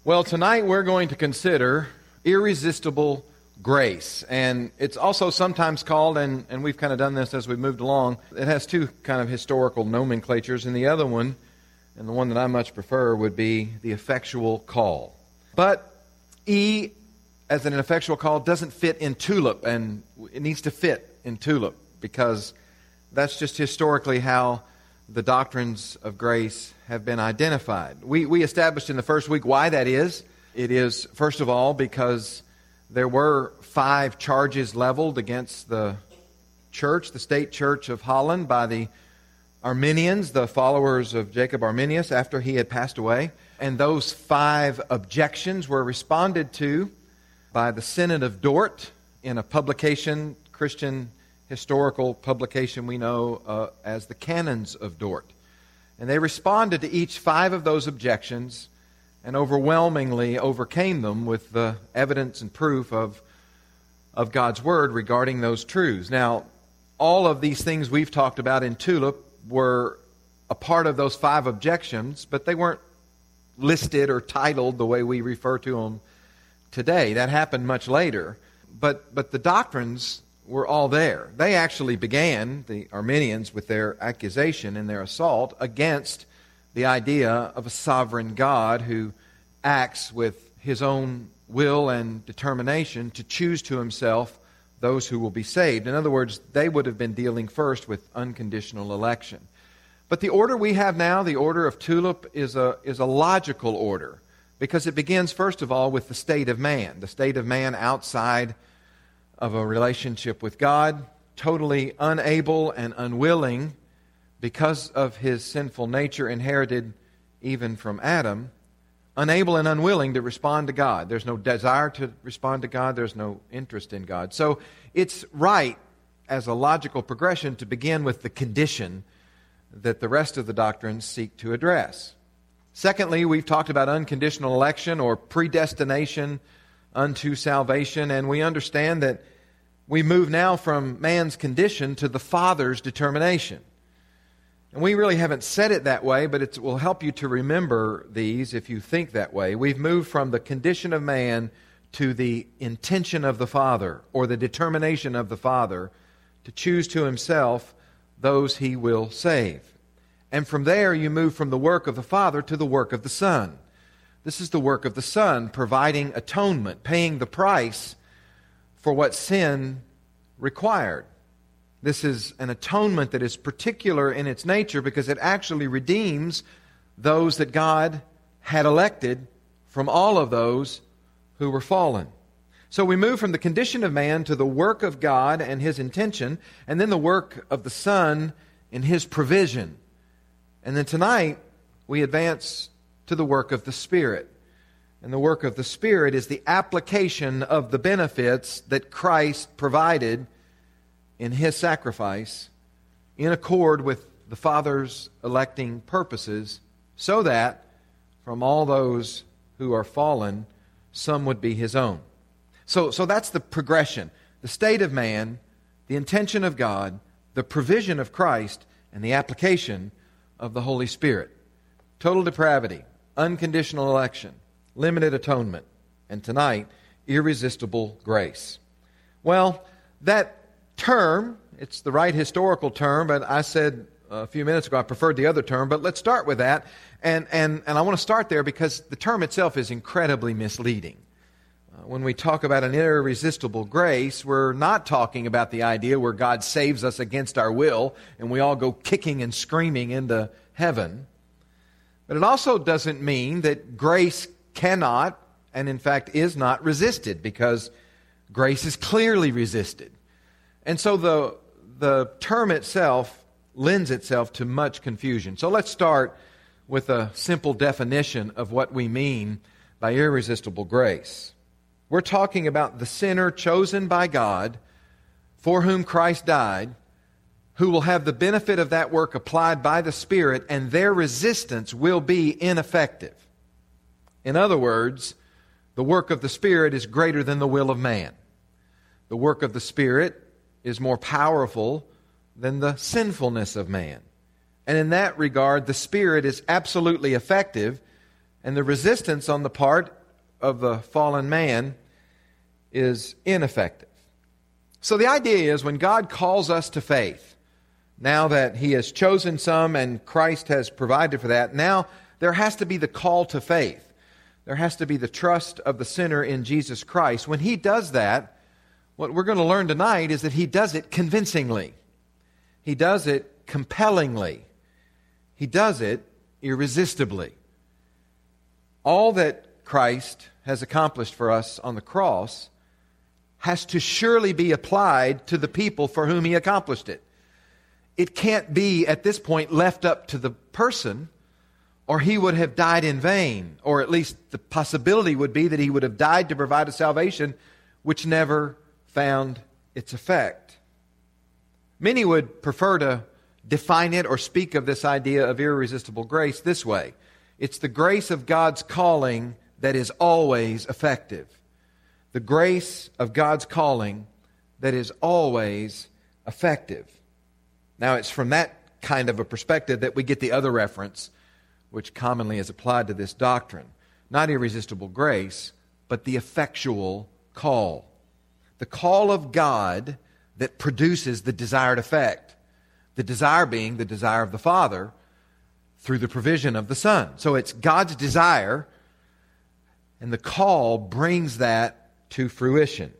Well, tonight we're going to consider irresistible grace. And it's also sometimes called, and we've kind of done this as we've moved along, it has two kind of historical nomenclatures, and the other one, and the one that I much prefer, would be the effectual call. But E, as an effectual call, doesn't fit in TULIP, and it needs to fit in TULIP, because that's just historically how the doctrines of grace have been identified. We established in the first week why that is. It is, first of all, because there were 5 charges leveled against the church, the state church of Holland, by the Arminians, the followers of Jacob Arminius, after he had passed away. And those 5 objections were responded to by the Synod of Dort in a publication, Christian historical publication we know as the Canons of Dort. And they responded to each 5 of those objections and overwhelmingly overcame them with the evidence and proof of God's Word regarding those truths. Now, all of these things we've talked about in TULIP were a part of those 5 objections, but they weren't listed or titled the way we refer to them today. That happened much later. But the doctrines were all there. They actually began, the Arminians, with their accusation and their assault against the idea of a sovereign God who acts with his own will and determination to choose to himself those who will be saved. In other words, they would have been dealing first with unconditional election. But the order we have now, the order of TULIP, is a logical order, because it begins, first of all, with the state of man outside of a relationship with God, totally unable and unwilling because of his sinful nature inherited even from Adam, unable and unwilling to respond to God. There's no desire to respond to God. There's no interest in God. So it's right, as a logical progression, to begin with the condition that the rest of the doctrines seek to address. Secondly, we've talked about unconditional election or predestination unto salvation, and we understand that we move now from man's condition to the Father's determination. And we really haven't said it that way, but it will help you to remember these if you think that way. We've moved from the condition of man to the intention of the Father, or the determination of the Father, to choose to himself those he will save. And from there you move from the work of the Father to the work of the Son. This is the work of the Son, providing atonement, paying the price for what sin required. This is an atonement that is particular in its nature because it actually redeems those that God had elected from all of those who were fallen. So we move from the condition of man to the work of God and his intention, and then the work of the Son in his provision. And then tonight we advance to the work of the Spirit. And the work of the Spirit is the application of the benefits that Christ provided in his sacrifice in accord with the Father's electing purposes, so that from all those who are fallen, some would be his own. So that's the progression. The state of man, the intention of God, the provision of Christ, and the application of the Holy Spirit. Total depravity, unconditional election, limited atonement, and tonight, irresistible grace. Well, that term, it's the right historical term, but I said a few minutes ago I preferred the other term, but let's start with that. And I want to start there because the term itself is incredibly misleading. When we talk about an irresistible grace, we're not talking about the idea where God saves us against our will and we all go kicking and screaming into heaven. But it also doesn't mean that grace cannot, and in fact is not, resisted, because grace is clearly resisted. And so the term itself lends itself to much confusion. So let's start with a simple definition of what we mean by irresistible grace. We're talking about the sinner chosen by God, for whom Christ died, who will have the benefit of that work applied by the Spirit, and their resistance will be ineffective. In other words, the work of the Spirit is greater than the will of man. The work of the Spirit is more powerful than the sinfulness of man. And in that regard, the Spirit is absolutely effective, and the resistance on the part of the fallen man is ineffective. So the idea is when God calls us to faith, now that He has chosen some and Christ has provided for that, now there has to be the call to faith. There has to be the trust of the sinner in Jesus Christ. When He does that, what we're going to learn tonight is that He does it convincingly. He does it compellingly. He does it irresistibly. All that Christ has accomplished for us on the cross has to surely be applied to the people for whom He accomplished it. It can't be, at this point, left up to the person, or he would have died in vain, or at least the possibility would be that he would have died to provide a salvation which never found its effect. Many would prefer to define it or speak of this idea of irresistible grace this way. It's the grace of God's calling that is always effective. The grace of God's calling that is always effective. Now, it's from that kind of a perspective that we get the other reference, which commonly is applied to this doctrine. Not irresistible grace, but the effectual call. The call of God that produces the desired effect. The desire being the desire of the Father through the provision of the Son. So it's God's desire, and the call brings that to fruition.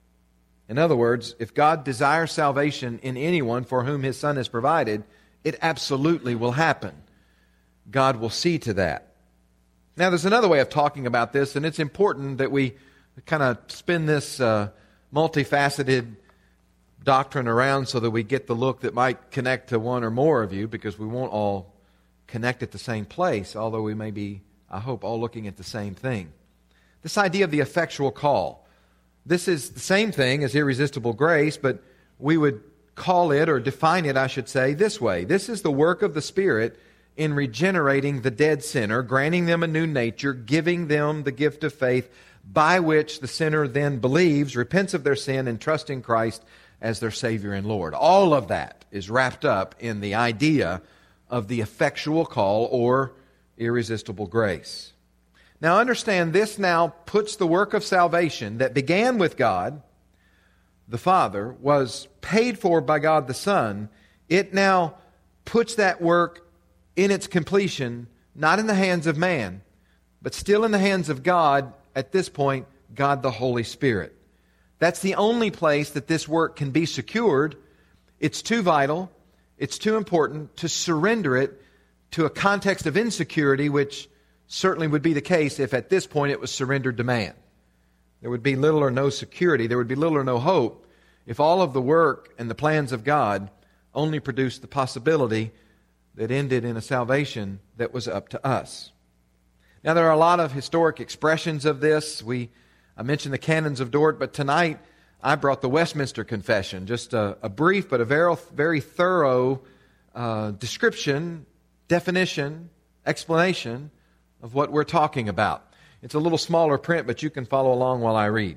In other words, if God desires salvation in anyone for whom His Son has provided, it absolutely will happen. God will see to that. Now, there's another way of talking about this, and it's important that we kind of spin this multifaceted doctrine around so that we get the look that might connect to one or more of you, because we won't all connect at the same place, although we may be, I hope, all looking at the same thing. This idea of the effectual call. This is the same thing as irresistible grace, but we would call it, or define it, I should say, this way. This is the work of the Spirit in regenerating the dead sinner, granting them a new nature, giving them the gift of faith, by which the sinner then believes, repents of their sin, and trusts in Christ as their Savior and Lord. All of that is wrapped up in the idea of the effectual call, or irresistible grace. Now understand, this now puts the work of salvation that began with God the Father, was paid for by God the Son. It now puts that work in its completion, not in the hands of man, but still in the hands of God, at this point, God the Holy Spirit. That's the only place that this work can be secured. It's too vital, it's too important to surrender it to a context of insecurity, which certainly would be the case if at this point it was surrendered to man. There would be little or no security, there would be little or no hope if all of the work and the plans of God only produced the possibility that ended in a salvation that was up to us. Now, there are a lot of historic expressions of this. I mentioned the canons of Dort, but tonight I brought the Westminster Confession, just a brief but a very, very thorough description, definition, explanation of what we're talking about. It's a little smaller print, but you can follow along while I read.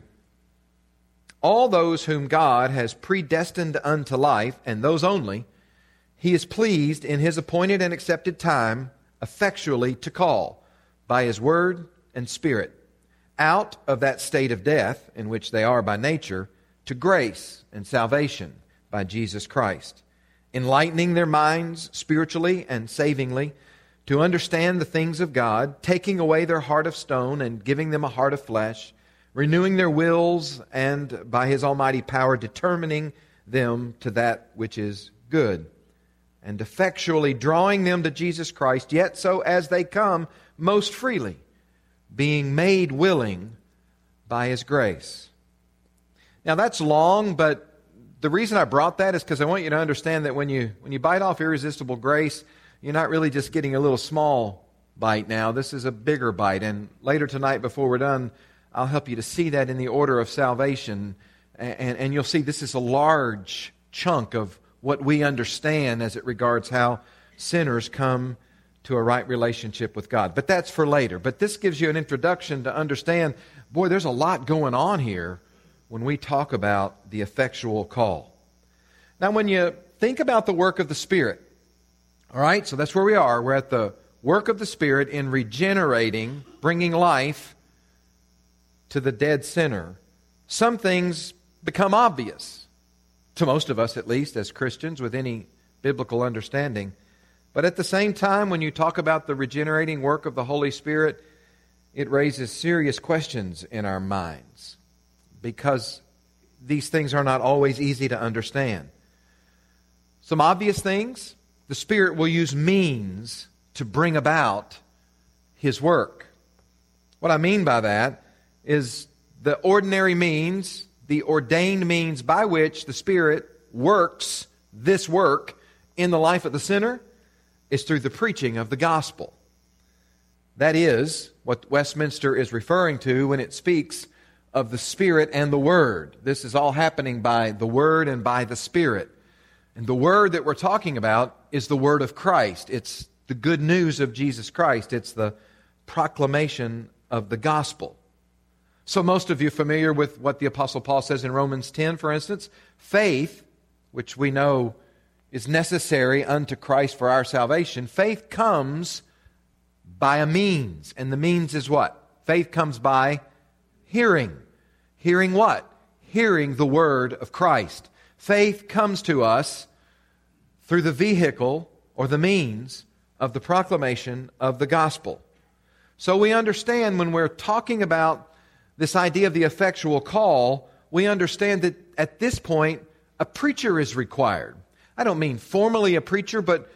All those whom God has predestined unto life, and those only, He is pleased in His appointed and accepted time effectually to call by His word and Spirit out of that state of death in which they are by nature to grace and salvation by Jesus Christ, enlightening their minds spiritually and savingly to understand the things of God, taking away their heart of stone and giving them a heart of flesh, renewing their wills, and by His almighty power determining them to that which is good, and effectually drawing them to Jesus Christ, yet so as they come most freely, being made willing by His grace. Now that's long, but the reason I brought that is because I want you to understand that when you bite off irresistible grace, you're not really just getting a little small bite now. This is a bigger bite, and later tonight before we're done, I'll help you to see that in the order of salvation, and you'll see this is a large chunk of what we understand as it regards how sinners come to a right relationship with God. But that's for later. But this gives you an introduction to understand, boy, there's a lot going on here when we talk about the effectual call. Now, when you think about the work of the Spirit, all right, so that's where we are. We're at the work of the Spirit in regenerating, bringing life to the dead sinner, some things become obvious, to most of us at least, as Christians, with any biblical understanding. But at the same time, when you talk about the regenerating work of the Holy Spirit, it raises serious questions in our minds, because these things are not always easy to understand. Some obvious things: the Spirit will use means to bring about His work. What I mean by that is the ordinary means, the ordained means by which the Spirit works this work in the life of the sinner is through the preaching of the gospel. That is what Westminster is referring to when it speaks of the Spirit and the Word. This is all happening by the Word and by the Spirit. And the Word that we're talking about is the Word of Christ. It's the good news of Jesus Christ. It's the proclamation of the gospel. So most of you are familiar with what the Apostle Paul says in Romans 10, for instance. Faith, which we know is necessary unto Christ for our salvation, faith comes by a means. And the means is what? Faith comes by hearing. Hearing what? Hearing the word of Christ. Faith comes to us through the vehicle or the means of the proclamation of the gospel. So we understand when we're talking about this idea of the effectual call, we understand that at this point a preacher is required. I don't mean formally a preacher, but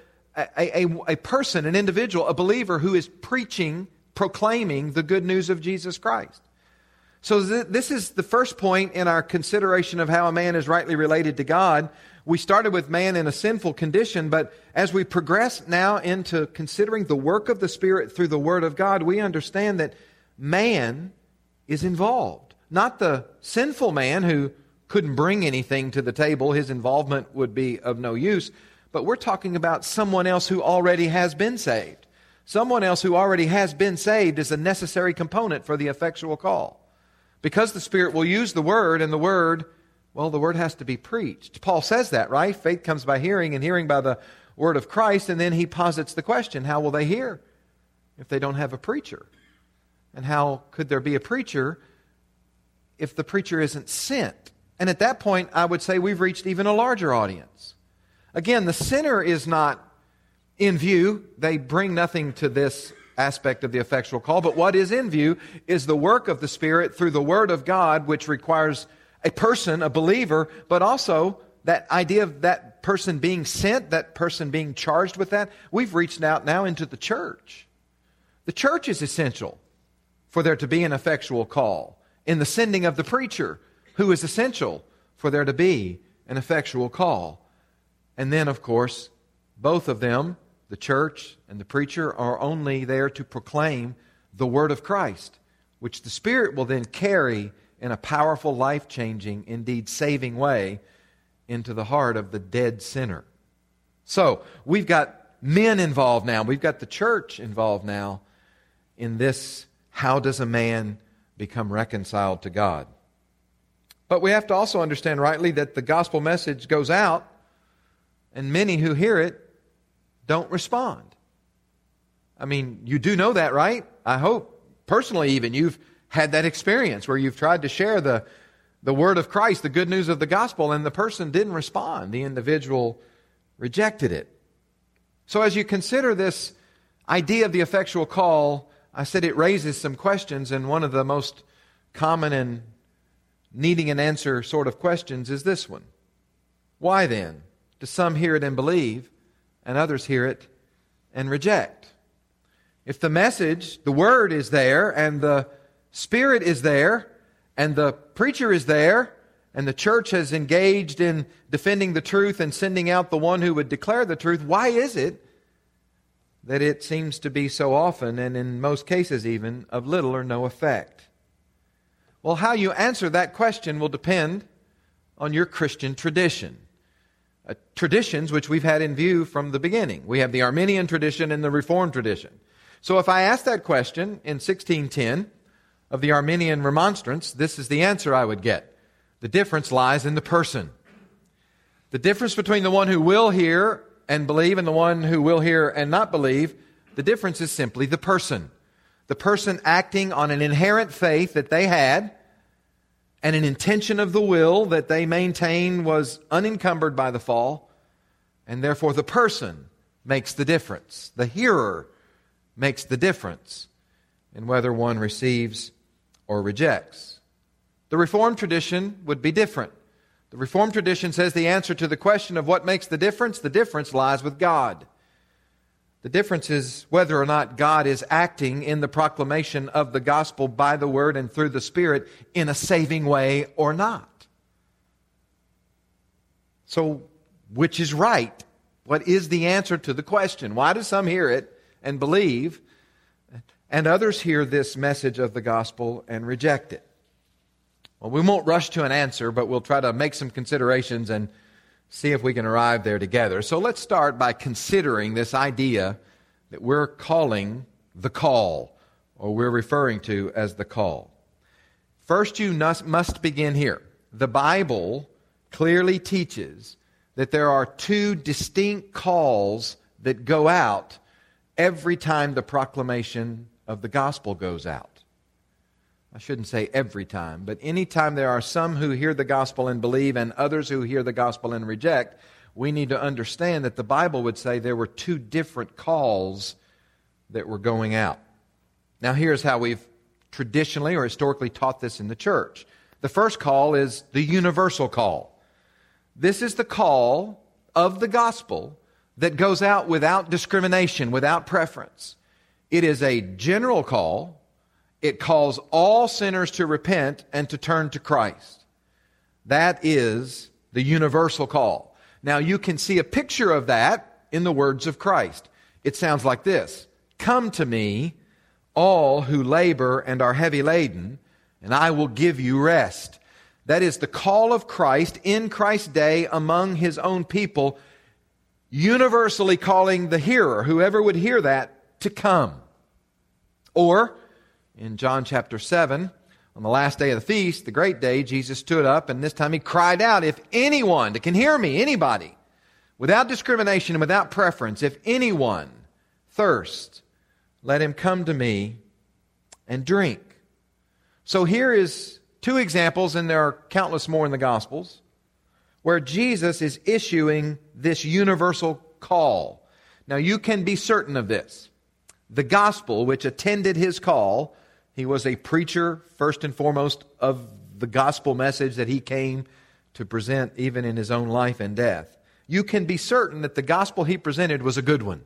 a person, an individual, a believer who is preaching, proclaiming the good news of Jesus Christ. So this is the first point in our consideration of how a man is rightly related to God. We started with man in a sinful condition, but as we progress now into considering the work of the Spirit through the Word of God, we understand that man is involved. Not the sinful man who couldn't bring anything to the table. His involvement would be of no use. But we're talking about someone else who already has been saved. Someone else who already has been saved is a necessary component for the effectual call. Because the Spirit will use the Word, and the Word has to be preached. Paul says that, right? Faith comes by hearing, and hearing by the Word of Christ. And then he posits the question, how will they hear if they don't have a preacher? And how could there be a preacher if the preacher isn't sent? And at that point, I would say we've reached even a larger audience. Again, the sinner is not in view. They bring nothing to this aspect of the effectual call. But what is in view is the work of the Spirit through the Word of God, which requires a person, a believer, but also that idea of that person being sent, that person being charged with that. We've reached out now into the church. The church is essential for there to be an effectual call. In the sending of the preacher, who is essential for there to be an effectual call. And then, of course, both of them, the church and the preacher, are only there to proclaim the word of Christ, which the Spirit will then carry in a powerful, life-changing, indeed saving way into the heart of the dead sinner. So, we've got men involved now. We've got the church involved now in this. How does a man become reconciled to God? But we have to also understand rightly that the gospel message goes out, and many who hear it don't respond. I mean, you do know that, right? I hope, personally even, you've had that experience where you've tried to share the word of Christ, the good news of the gospel, and the person didn't respond. The individual rejected it. So as you consider this idea of the effectual call, I said it raises some questions, and one of the most common and needing an answer sort of questions is this one. Why then do some hear it and believe, and others hear it and reject? If the message, the word is there, and the Spirit is there, and the preacher is there, and the church has engaged in defending the truth and sending out the one who would declare the truth, why is it that it seems to be so often, and in most cases even, of little or no effect? Well, how you answer that question will depend on your Christian tradition. Traditions which we've had in view from the beginning. We have the Arminian tradition and the Reformed tradition. So if I ask that question in 1610 of the Arminian remonstrance, this is the answer I would get. The difference lies in the person. The difference between the one who will hear and believe and the one who will hear and not believe, the difference is simply the person. the person acting on an inherent faith that they had and an intention of the will that they maintained was unencumbered by the fall, and therefore the person makes the difference. The hearer makes the difference in whether one receives or rejects. The Reformed tradition would be different. The Reformed tradition says the answer to the question of what makes the difference lies with God. The difference is whether or not God is acting in the proclamation of the gospel by the Word and through the Spirit in a saving way or not. So, which is right? What is the answer to the question? Why do some hear it and believe, and others hear this message of the gospel and reject it? Well, we won't rush to an answer, but we'll try to make some considerations and see if we can arrive there together. So let's start by considering this idea that we're calling the call, or we're referring to as the call. First, you must begin here. The Bible clearly teaches that there are two distinct calls that go out every time the proclamation of the gospel goes out. I shouldn't say every time, but any time there are some who hear the gospel and believe and others who hear the gospel and reject, we need to understand that the Bible would say there were two different calls that were going out. Now here's how we've traditionally or historically taught this in the church. The first call is the universal call. This is the call of the gospel that goes out without discrimination, without preference. It is a general call. It calls all sinners to repent and to turn to Christ. That is the universal call. Now you can see a picture of that in the words of Christ. It sounds like this: "Come to me, all who labor and are heavy laden, and I will give you rest." That is the call of Christ in Christ's day among His own people, universally calling the hearer, whoever would hear that, to come. Or, in John chapter 7, on the last day of the feast, the great day, Jesus stood up, and this time He cried out, "If anyone that can hear me, anybody, without discrimination and without preference, if anyone thirst, let him come to me and drink." So here is two examples, and there are countless more in the Gospels, where Jesus is issuing this universal call. Now you can be certain of this. The gospel which attended His call, He was a preacher, first and foremost, of the gospel message that He came to present even in His own life and death. You can be certain that the gospel He presented was a good one.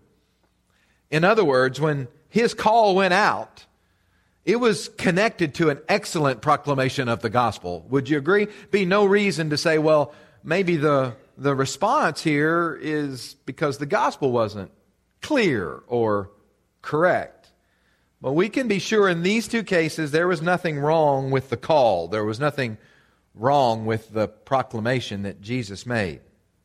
In other words, when His call went out, it was connected to an excellent proclamation of the gospel. Would you agree? Be no reason to say, well, maybe the response here is because the gospel wasn't clear or correct. Well, we can be sure in these two cases there was nothing wrong with the call. There was nothing wrong with the proclamation that Jesus made.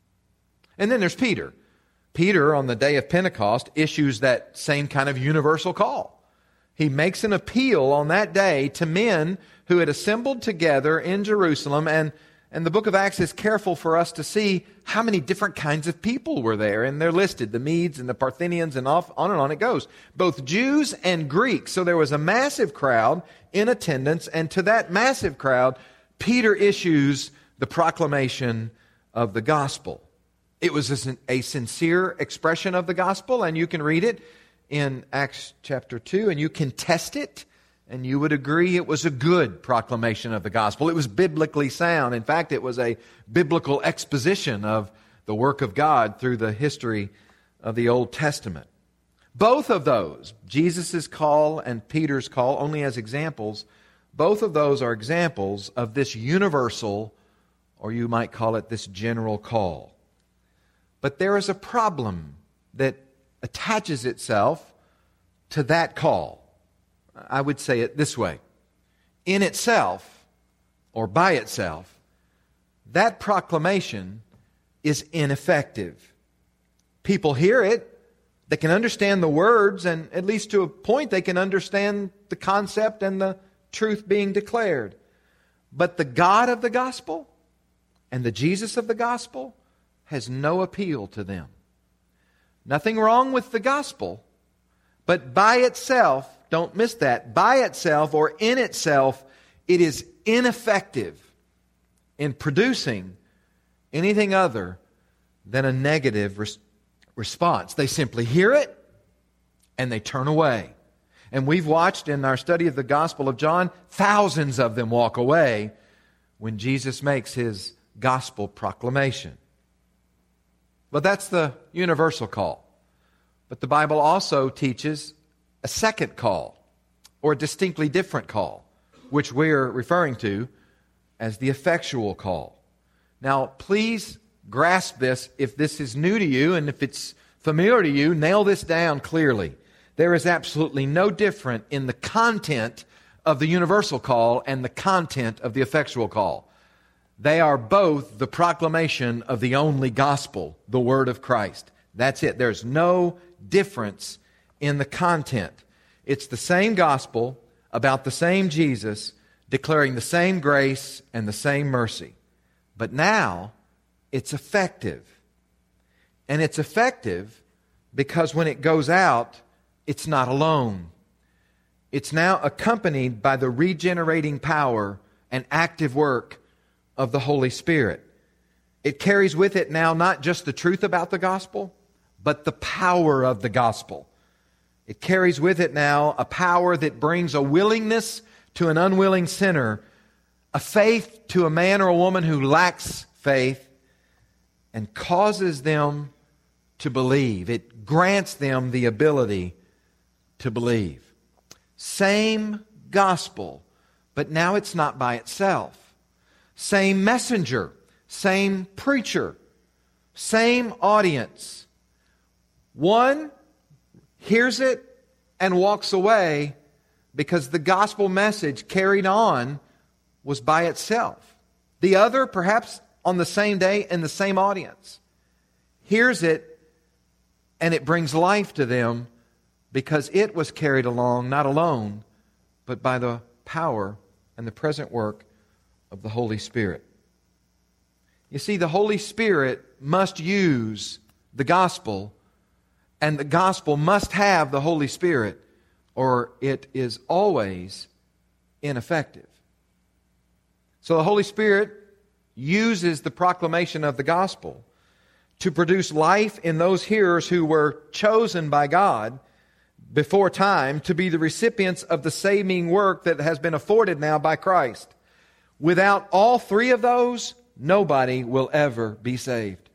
And then there's Peter. Peter, on the day of Pentecost, issues that same kind of universal call. He makes an appeal on that day to men who had assembled together in Jerusalem, and the book of Acts is careful for us to see how many different kinds of people were there. And they're listed, the Medes and the Parthians, and on and on it goes. Both Jews and Greeks. So there was a massive crowd in attendance, and to that massive crowd, Peter issues the proclamation of the gospel. It was a sincere expression of the gospel, and you can read it in Acts chapter 2, and you can test it, and you would agree it was a good proclamation of the gospel. It was biblically sound. In fact, it was a biblical exposition of the work of God through the history of the Old Testament. Both of those, Jesus' call and Peter's call, only as examples, both of those are examples of this universal, or you might call it this general call. But there is a problem that attaches itself to that call. I would say it this way. In itself, or by itself, that proclamation is ineffective. People hear it, they can understand the words, and at least to a point they can understand the concept and the truth being declared. But the God of the gospel and the Jesus of the gospel has no appeal to them. Nothing wrong with the gospel, but by itself don't miss that, by itself or in itself, it is ineffective in producing anything other than a negative response. They simply hear it and they turn away. And we've watched in our study of the Gospel of John, thousands of them walk away when Jesus makes His gospel proclamation. But that's the universal call. But the Bible also teaches a second call, or a distinctly different call, which we're referring to as the effectual call. Now, please grasp this. If this is new to you and if it's familiar to you, nail this down clearly. There is absolutely no difference in the content of the universal call and the content of the effectual call. They are both the proclamation of the only gospel, the Word of Christ. That's it. There's no difference in the content. It's the same gospel about the same Jesus, declaring the same grace and the same mercy. But now, it's effective. And it's effective because when it goes out, it's not alone. It's now accompanied by the regenerating power and active work of the Holy Spirit. It carries with it now not just the truth about the gospel, but the power of the gospel. It carries with it now a power that brings a willingness to an unwilling sinner, a faith to a man or a woman who lacks faith, and causes them to believe. It grants them the ability to believe. Same gospel, but now it's not by itself. Same messenger, same preacher, same audience. One hears it and walks away because the gospel message carried on was by itself. The other, perhaps on the same day in the same audience, hears it and it brings life to them because it was carried along, not alone, but by the power and the present work of the Holy Spirit. You see, the Holy Spirit must use the gospel, and the gospel must have the Holy Spirit, or it is always ineffective. So the Holy Spirit uses the proclamation of the gospel to produce life in those hearers who were chosen by God before time to be the recipients of the saving work that has been afforded now by Christ. Without all three of those, nobody will ever be saved.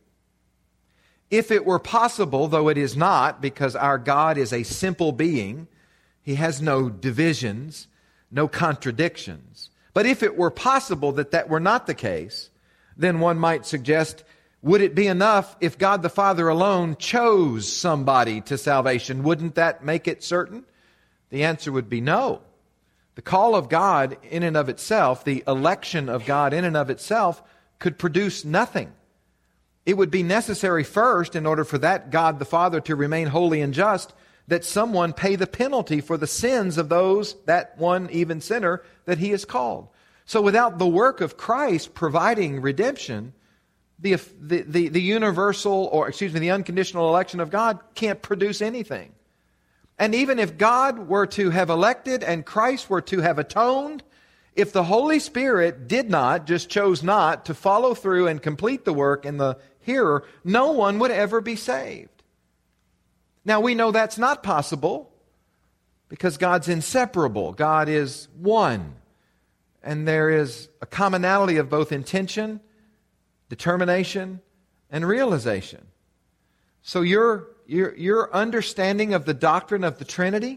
If it were possible, though it is not, because our God is a simple being, He has no divisions, no contradictions. But if it were possible that that were not the case, then one might suggest, would it be enough if God the Father alone chose somebody to salvation? Wouldn't that make it certain? The answer would be no. The call of God in and of itself, the election of God in and of itself, could produce nothing. It would be necessary first, in order for that God the Father to remain holy and just, that someone pay the penalty for the sins of those, that one even sinner, that He has called. So without the work of Christ providing redemption, the universal, or the unconditional election of God can't produce anything. And even if God were to have elected and Christ were to have atoned, if the Holy Spirit did not, just chose not to follow through and complete the work in the hearer, no one would ever be saved. Now we know that's not possible because God's inseparable. God is one. And there is a commonality of both intention, determination, and realization. So your understanding of the doctrine of the Trinity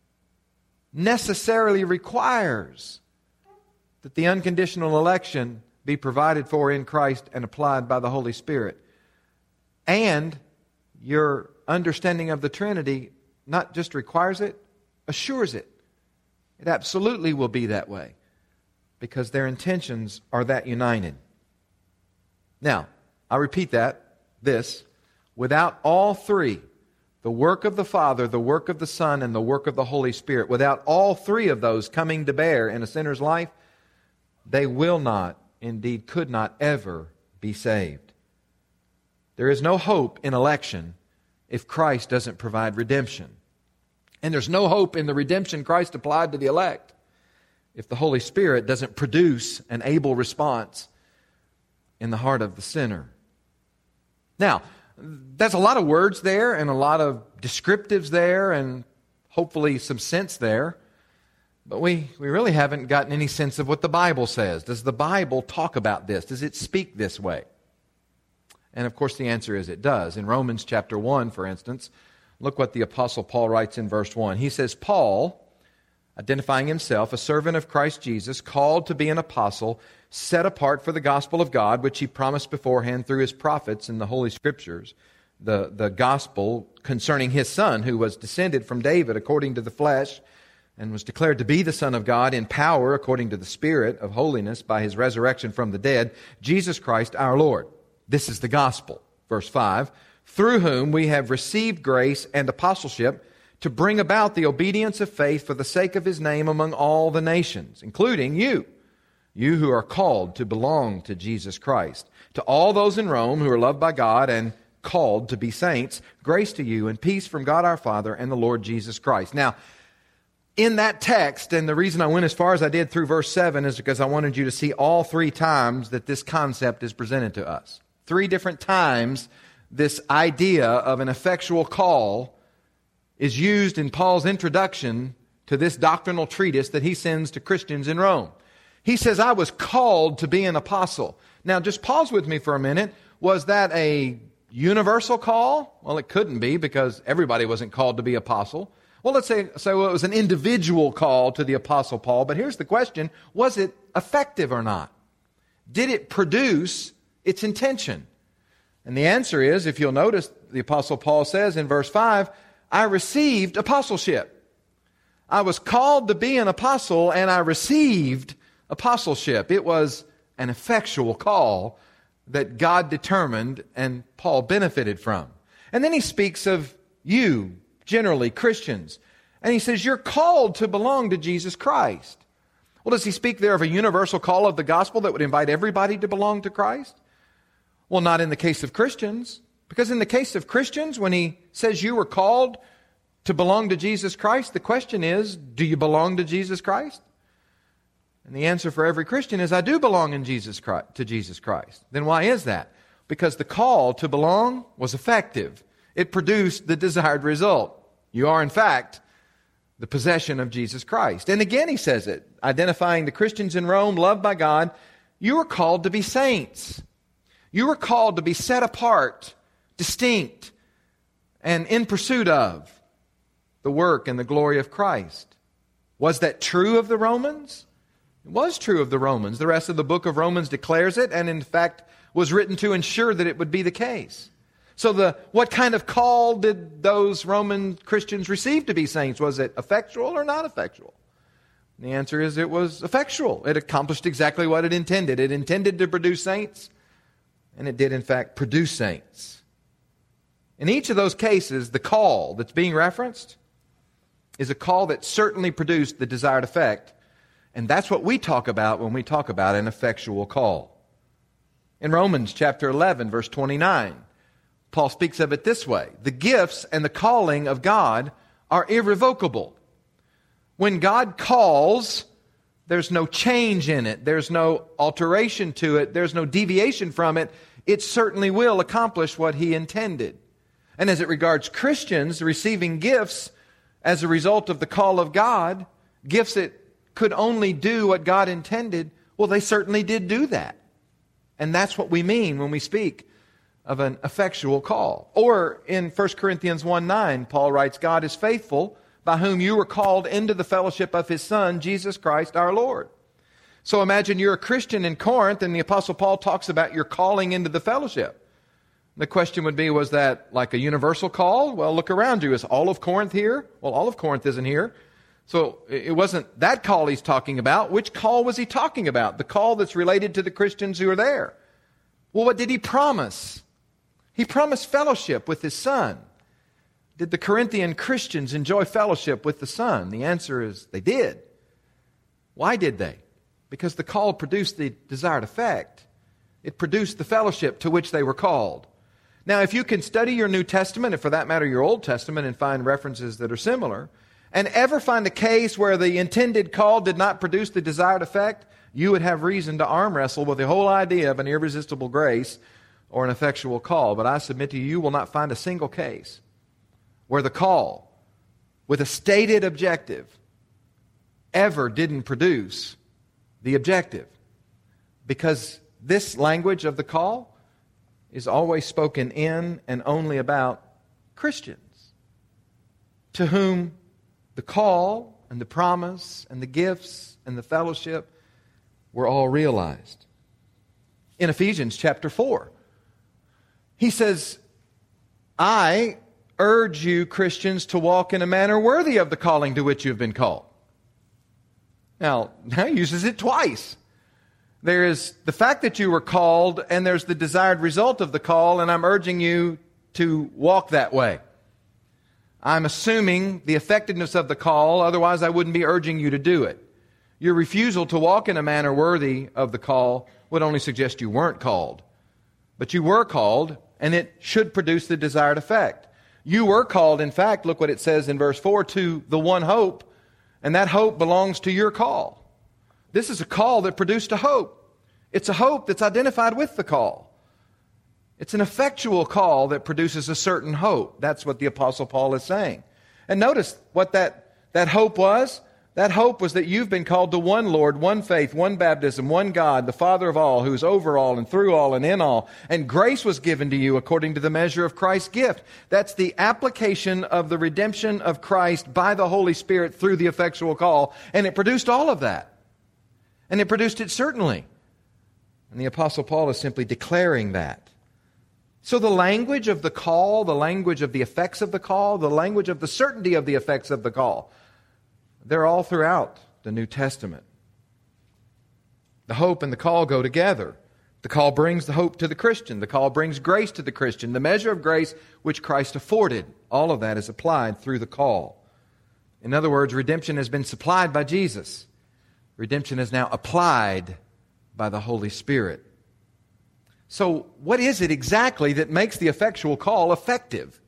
necessarily requires that the unconditional election be provided for in Christ and applied by the Holy Spirit. And your understanding of the Trinity not just requires it, assures it. It absolutely will be that way because their intentions are that united. Now, I'll repeat this. Without all three, the work of the Father, the work of the Son, and the work of the Holy Spirit, without all three of those coming to bear in a sinner's life, they will not, indeed could not ever be saved. There is no hope in election if Christ doesn't provide redemption. And there's no hope in the redemption Christ applied to the elect if the Holy Spirit doesn't produce an able response in the heart of the sinner. Now, there's a lot of words there and a lot of descriptives there and hopefully some sense there. But we really haven't gotten any sense of what the Bible says. Does the Bible talk about this? Does it speak this way? And of course the answer is it does. In Romans chapter 1, for instance, look what the Apostle Paul writes in verse 1. He says, Paul, identifying himself, a servant of Christ Jesus, called to be an apostle, set apart for the gospel of God, which he promised beforehand through his prophets in the Holy Scriptures, the gospel concerning his Son, who was descended from David according to the flesh, and was declared to be the Son of God in power according to the Spirit of holiness by his resurrection from the dead, Jesus Christ our Lord. This is the gospel. Verse 5, through whom we have received grace and apostleship to bring about the obedience of faith for the sake of his name among all the nations, including you who are called to belong to Jesus Christ. To all those in Rome who are loved by God and called to be saints, grace to you and peace from God our Father and the Lord Jesus Christ. Now, in that text, and the reason I went as far as I did through verse 7 is because I wanted you to see all three times that this concept is presented to us. 3 different times this idea of an effectual call is used in Paul's introduction to this doctrinal treatise that he sends to Christians in Rome. He says, I was called to be an apostle. Now, just pause with me for a minute. Was that a universal call? Well, it couldn't be because everybody wasn't called to be apostle. Well, let's say it was an individual call to the Apostle Paul, but here's the question, was it effective or not? Did it produce its intention? And the answer is, if you'll notice, the Apostle Paul says in verse 5, I received apostleship. I was called to be an apostle and I received apostleship. It was an effectual call that God determined and Paul benefited from. And then he speaks of you, generally Christians. And he says, you're called to belong to Jesus Christ. Well, does he speak there of a universal call of the gospel that would invite everybody to belong to Christ? Well, not in the case of Christians. Because in the case of Christians, when he says you were called to belong to Jesus Christ, the question is, do you belong to Jesus Christ? And the answer for every Christian is, I do belong to Jesus Christ. Then why is that? Because the call to belong was effective. It produced the desired result. You are, in fact, the possession of Jesus Christ. And again he says it, identifying the Christians in Rome, loved by God, you are called to be saints. You are called to be set apart, distinct, and in pursuit of the work and the glory of Christ. Was that true of the Romans? It was true of the Romans. The rest of the book of Romans declares it, and in fact was written to ensure that it would be the case. So what kind of call did those Roman Christians receive to be saints? Was it effectual or not effectual? And the answer is it was effectual. It accomplished exactly what it intended. It intended to produce saints, and it did in fact produce saints. In each of those cases, the call that's being referenced is a call that certainly produced the desired effect, and that's what we talk about when we talk about an effectual call. In Romans chapter 11, verse 29, Paul speaks of it this way. The gifts and the calling of God are irrevocable. When God calls, there's no change in it. There's no alteration to it. There's no deviation from it. It certainly will accomplish what He intended. And as it regards Christians receiving gifts as a result of the call of God, gifts that could only do what God intended, well, they certainly did do that. And that's what we mean when we speak of an effectual call. Or in 1 Corinthians 1:9, Paul writes, God is faithful, by whom you were called into the fellowship of His Son, Jesus Christ our Lord. So imagine you're a Christian in Corinth, and the Apostle Paul talks about your calling into the fellowship. The question would be, was that like a universal call? Well, look around you. Is all of Corinth here? Well, all of Corinth isn't here. So it wasn't that call he's talking about. Which call was he talking about? The call that's related to the Christians who are there. Well, what did he promise? He promised fellowship with His Son. Did the Corinthian Christians enjoy fellowship with the Son? The answer is they did. Why did they? Because the call produced the desired effect. It produced the fellowship to which they were called. Now, if you can study your New Testament, and for that matter your Old Testament, and find references that are similar, and ever find a case where the intended call did not produce the desired effect, you would have reason to arm wrestle with the whole idea of an irresistible grace or an effectual call. But I submit to you, you will not find a single case where the call, with a stated objective, ever didn't produce the objective. Because this language of the call is always spoken in and only about Christians, to whom the call and the promise and the gifts and the fellowship were all realized. In Ephesians chapter 4, he says, I urge you, Christians, to walk in a manner worthy of the calling to which you have been called. Now he uses it twice. There is the fact that you were called, and there's the desired result of the call, and I'm urging you to walk that way. I'm assuming the effectiveness of the call, otherwise I wouldn't be urging you to do it. Your refusal to walk in a manner worthy of the call would only suggest you weren't called. But you were called, and it should produce the desired effect. You were called, in fact, look what it says in verse 4, to the one hope, and that hope belongs to your call. This is a call that produced a hope. It's a hope that's identified with the call. It's an effectual call that produces a certain hope. That's what the Apostle Paul is saying. And notice what that hope was. That hope was that you've been called to one Lord, one faith, one baptism, one God, the Father of all, who is over all and through all and in all. And grace was given to you according to the measure of Christ's gift. That's the application of the redemption of Christ by the Holy Spirit through the effectual call. And it produced all of that. And it produced it certainly. And the Apostle Paul is simply declaring that. So the language of the call, the language of the effects of the call, the language of the certainty of the effects of the call, they're all throughout the New Testament. The hope and the call go together. The call brings the hope to the Christian. The call brings grace to the Christian. The measure of grace which Christ afforded, all of that is applied through the call. In other words, redemption has been supplied by Jesus. Redemption is now applied by the Holy Spirit. So what is it exactly that makes the effectual call effective?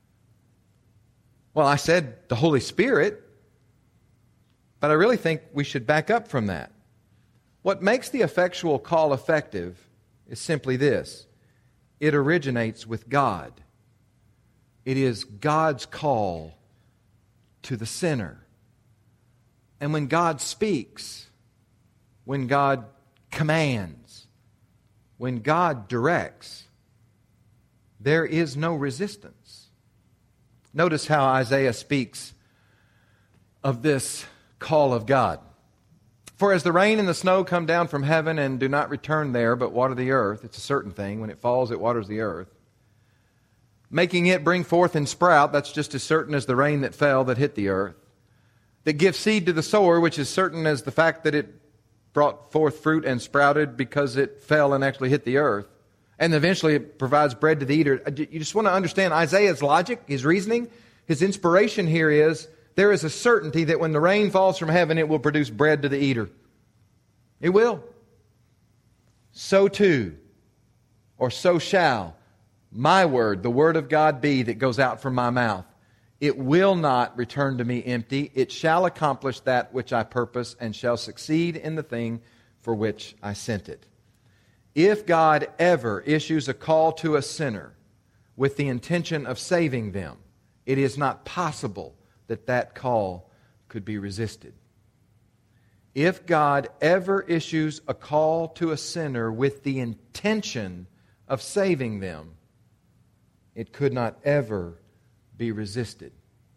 Well, I said the Holy Spirit, but I really think we should back up from that. What makes the effectual call effective is simply this. It originates with God. It is God's call to the sinner. And when God speaks, when God commands, when God directs, there is no resistance. Notice how Isaiah speaks of this call of God. For as the rain and the snow come down from heaven and do not return there, but water the earth, it's a certain thing. When it falls, it waters the earth, making it bring forth and sprout, that's just as certain as the rain that fell that hit the earth, that gives seed to the sower, which is certain as the fact that it brought forth fruit and sprouted because it fell and actually hit the earth. And eventually it provides bread to the eater. You just want to understand Isaiah's logic, his reasoning, his inspiration here is there is a certainty that when the rain falls from heaven, it will produce bread to the eater. It will. So too, or so shall, my word, the word of God be that goes out from my mouth. It will not return to me empty. It shall accomplish that which I purpose and shall succeed in the thing for which I sent it. If God ever issues a call to a sinner with the intention of saving them, it is not possible that that call could be resisted. If God ever issues a call to a sinner with the intention of saving them, it could not ever be resisted.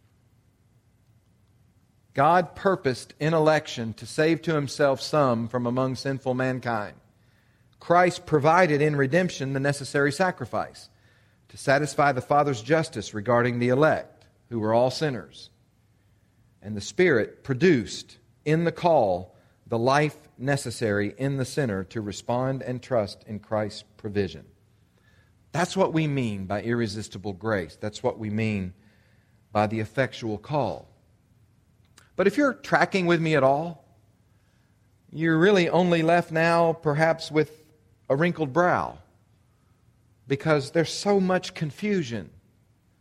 God purposed in election to save to himself some from among sinful mankind. Christ provided in redemption the necessary sacrifice to satisfy the Father's justice regarding the elect, who were all sinners. And the Spirit produced in the call the life necessary in the sinner to respond and trust in Christ's provision. That's what we mean by irresistible grace. That's what we mean by the effectual call. But if you're tracking with me at all, you're really only left now perhaps with a wrinkled brow, because there's so much confusion.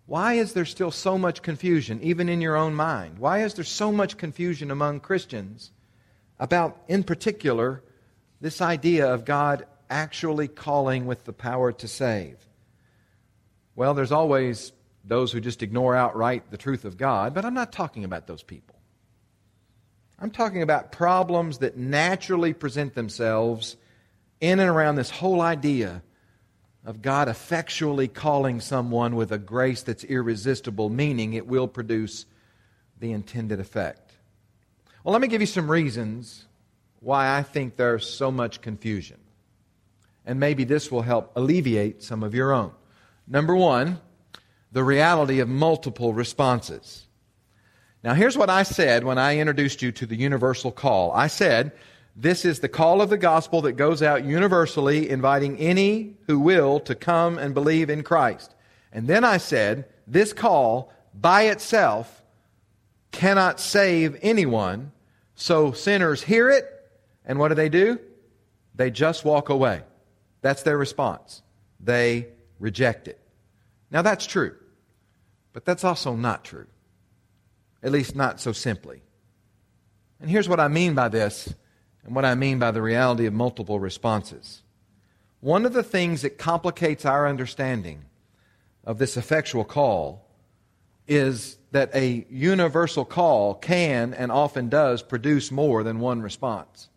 why is there still so much confusion, even in your own mind? Why is there so much confusion among Christians about, in particular, this idea of God actually calling with the power to save? Well, there's always those who just ignore outright the truth of God, but I'm not talking about those people. I'm talking about problems that naturally present themselves in and around this whole idea of God effectually calling someone with a grace that's irresistible, meaning it will produce the intended effect. Well, let me give you some reasons why I think there's so much confusion. And maybe this will help alleviate some of your own. Number one, the reality of multiple responses. Now, here's what I said when I introduced you to the universal call. I said, this is the call of the gospel that goes out universally, inviting any who will to come and believe in Christ. And then I said, this call by itself cannot save anyone, so sinners hear it, and what do? They just walk away. That's their response. They reject it. Now that's true, but that's also not true. At least not so simply. And here's what I mean by this, and what I mean by the reality of multiple responses. One of the things that complicates our understanding of this effectual call is that a universal call can and often does produce more than one response.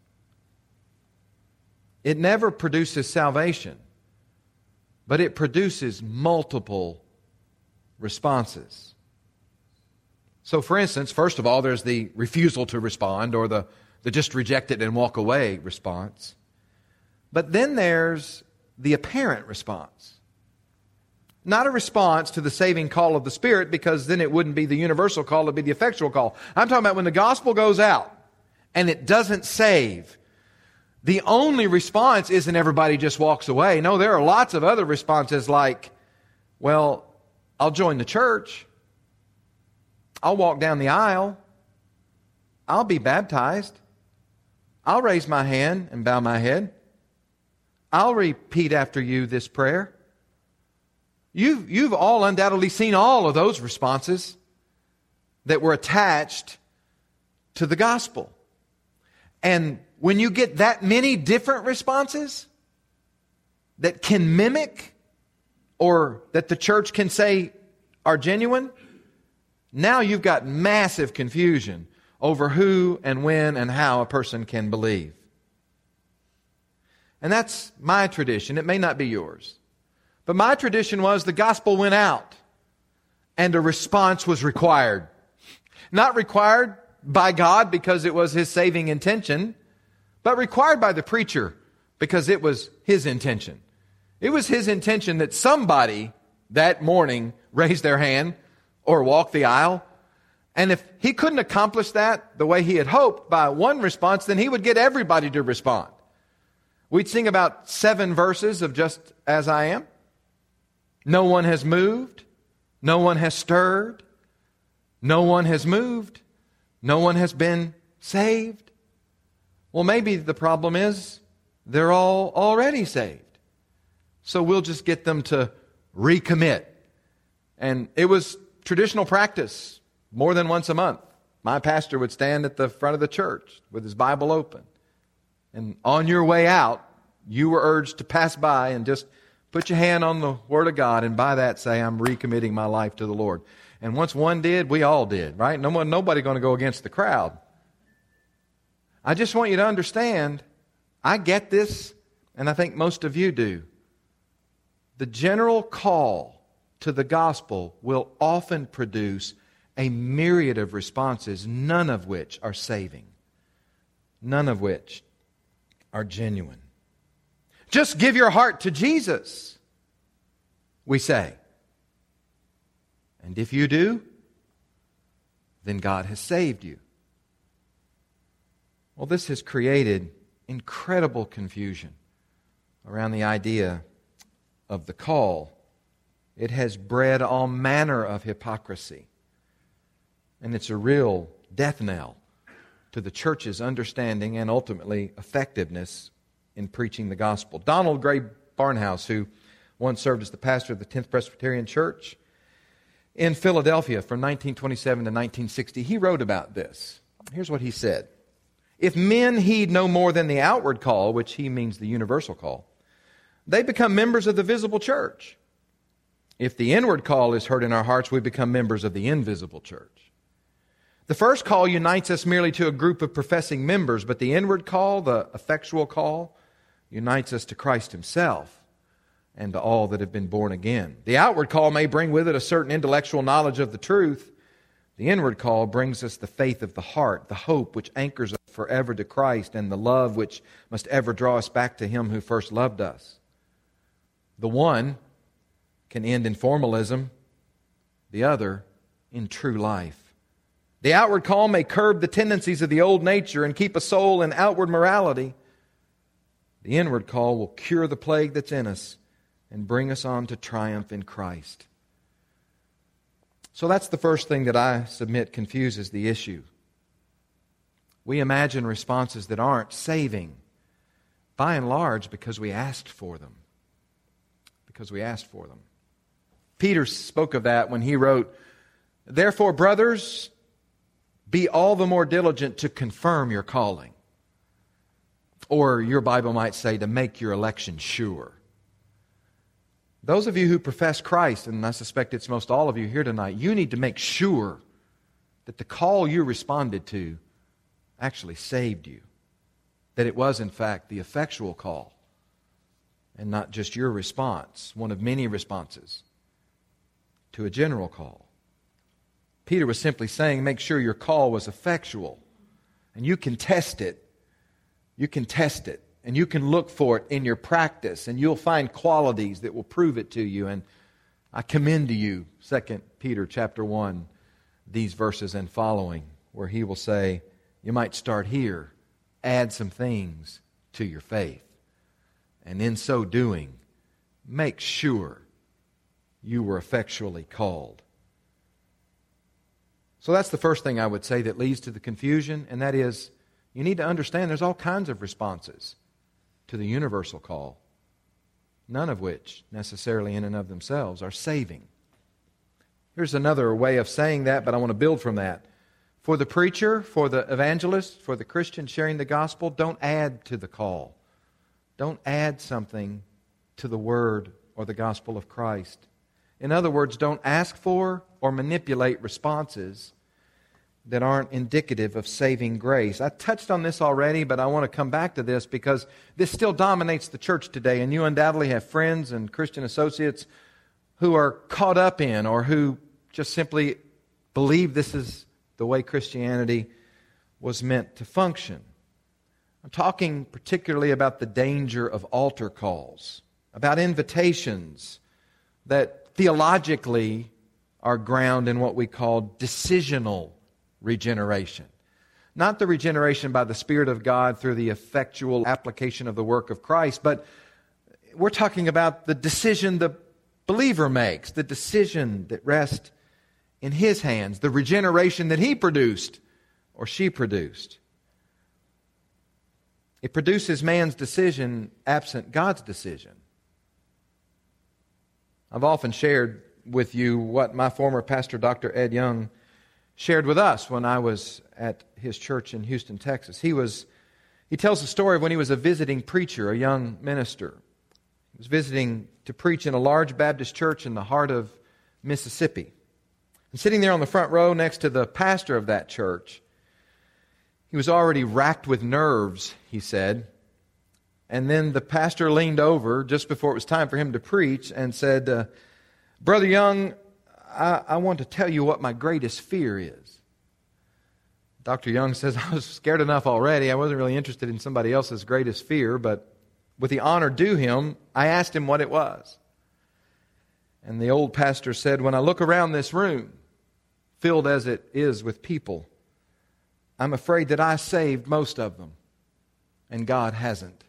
It never produces salvation, but it produces multiple responses. So, for instance, first of all, there's the refusal to respond, or the just reject it and walk away response. But then there's the apparent response. Not a response to the saving call of the Spirit, because then it wouldn't be the universal call, it would be the effectual call. I'm talking about when the gospel goes out and it doesn't save. The only response isn't everybody just walks away. No, there are lots of other responses like, well, I'll join the church. I'll walk down the aisle. I'll be baptized. I'll raise my hand and bow my head. I'll repeat after you this prayer. You've all undoubtedly seen all of those responses that were attached to the gospel. And when you get that many different responses that can mimic, or that the church can say are genuine, now you've got massive confusion over who and when and how a person can believe. And that's my tradition. It may not be yours. But my tradition was the gospel went out and a response was required. Not required by God because it was His saving intention, but required by the preacher because it was his intention. It was his intention that somebody that morning raise their hand or walk the aisle. And if he couldn't accomplish that the way he had hoped by one response, then he would get everybody to respond. We'd sing about 7 verses of Just As I Am. No one has moved. No one has stirred. No one has moved. No one has been saved. Well, maybe the problem is they're all already saved. So we'll just get them to recommit. And it was traditional practice more than once a month. My pastor would stand at the front of the church with his Bible open. And on your way out, you were urged to pass by and just put your hand on the Word of God, and by that say, I'm recommitting my life to the Lord. And once one did, we all did, right? Nobody going to go against the crowd. I just want you to understand, I get this, and I think most of you do. The general call to the gospel will often produce a myriad of responses, none of which are saving, none of which are genuine. Just give your heart to Jesus, we say. And if you do, then God has saved you. Well, this has created incredible confusion around the idea of the call. It has bred all manner of hypocrisy. And it's a real death knell to the church's understanding and ultimately effectiveness in preaching the gospel. Donald Gray Barnhouse, who once served as the pastor of the 10th Presbyterian Church, in Philadelphia from 1927 to 1960, he wrote about this. Here's what he said. If men heed no more than the outward call, which he means the universal call, they become members of the visible church. If the inward call is heard in our hearts, we become members of the invisible church. The first call unites us merely to a group of professing members, but the inward call, the effectual call, unites us to Christ Himself and to all that have been born again. The outward call may bring with it a certain intellectual knowledge of the truth. The inward call brings us the faith of the heart, the hope which anchors us forever to Christ, and the love which must ever draw us back to Him who first loved us. The one can end in formalism, the other in true life. The outward call may curb the tendencies of the old nature and keep a soul in outward morality. The inward call will cure the plague that's in us and bring us on to triumph in Christ. So that's the first thing that I submit confuses the issue. We imagine responses that aren't saving, by and large, because we asked for them. Because we asked for them. Peter spoke of that when he wrote, "Therefore, brothers, be all the more diligent to confirm your calling." Or your Bible might say, to make your election sure. Those of you who profess Christ, and I suspect it's most all of you here tonight, you need to make sure that the call you responded to actually saved you. That it was, in fact, the effectual call, and not just your response, one of many responses to a general call. Peter was simply saying, make sure your call was effectual. And you can test it. You can test it. And you can look for it in your practice. And you'll find qualities that will prove it to you. And I commend to you 2 Peter chapter 1, these verses and following, where he will say, you might start here, add some things to your faith. And in so doing, make sure you were effectually called. So that's the first thing I would say that leads to the confusion, and that is, you need to understand there's all kinds of responses to the universal call, none of which necessarily in and of themselves are saving. Here's another way of saying that, but I want to build from that. For the preacher, for the evangelist, for the Christian sharing the gospel, don't add to the call. Don't add something to the word or the gospel of Christ. In other words, don't ask for or manipulate responses that aren't indicative of saving grace. I touched on this already, but I want to come back to this because this still dominates the church today, and you undoubtedly have friends and Christian associates who are caught up in or who just simply believe this is the way Christianity was meant to function. I'm talking particularly about the danger of altar calls, about invitations that theologically are ground in what we call decisional regeneration. Not the regeneration by the Spirit of God through the effectual application of the work of Christ, but we're talking about the decision the believer makes, the decision that rests in his hands, the regeneration that he produced or she produced. It produces man's decision absent God's decision. I've often shared with you what my former pastor, Dr. Ed Young, shared with us when I was at his church in Houston, Texas. He tells the story of when he was a visiting preacher, a young minister. He was visiting to preach in a large Baptist church in the heart of Mississippi. And sitting there on the front row next to the pastor of that church, he was already racked with nerves, he said. And then the pastor leaned over just before it was time for him to preach and said, Brother Young, I want to tell you what my greatest fear is. Dr. Young says, I was scared enough already. I wasn't really interested in somebody else's greatest fear, but with the honor due him, I asked him what it was. And the old pastor said, when I look around this room, filled as it is with people, I'm afraid that I saved most of them, and God hasn't.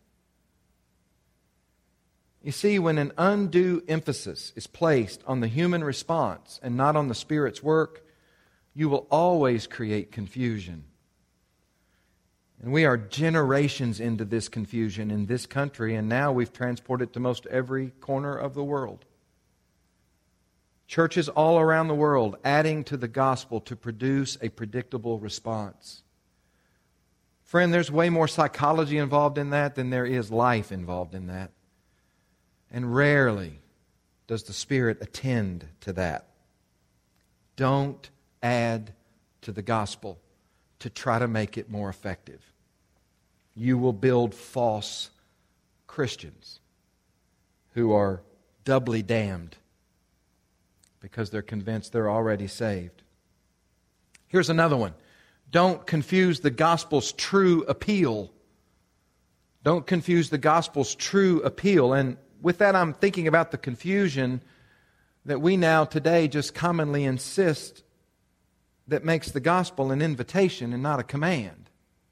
You see, when an undue emphasis is placed on the human response and not on the Spirit's work, you will always create confusion. And we are generations into this confusion in this country, and now we've transported it to most every corner of the world. Churches all around the world adding to the gospel to produce a predictable response. Friend, there's way more psychology involved in that than there is life involved in that. And rarely does the Spirit attend to that. Don't add to the gospel to try to make it more effective. You will build false Christians who are doubly damned because they're convinced they're already saved. Here's another one. Don't confuse the gospel's true appeal. Don't confuse the gospel's true appeal. And with that, I'm thinking about the confusion that we now today just commonly insist that makes the gospel an invitation and not a command.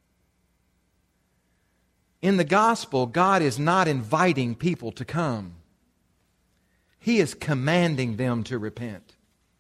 In the gospel, God is not inviting people to come. He is commanding them to repent.